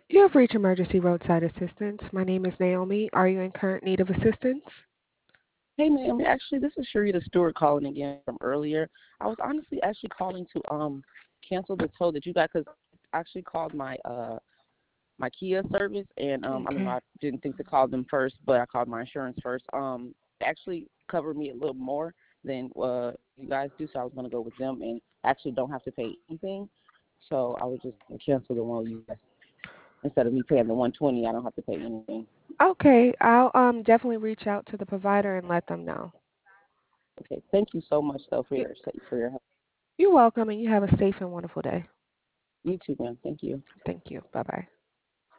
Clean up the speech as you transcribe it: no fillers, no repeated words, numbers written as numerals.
You have reached Emergency Roadside Assistance. My name is Naomi. Are you in current need of assistance? Hey, ma'am. Actually, this is Sharita Stewart calling again from earlier. I was honestly actually calling to cancel the tow that you got because I actually called my Kia service and I don't know, Okay. I didn't think to call them first, but I called my insurance first. It actually covered me a little more than you guys do, so I was gonna go with them and actually don't have to pay anything. So I was just gonna cancel the one with you guys instead of me paying the 120. I don't have to pay anything. Okay, I'll definitely reach out to the provider and let them know. Okay, thank you so much though Y- for your help. You're welcome, and you have a safe and wonderful day. You too, ma'am. Thank you. Thank you. Bye-bye.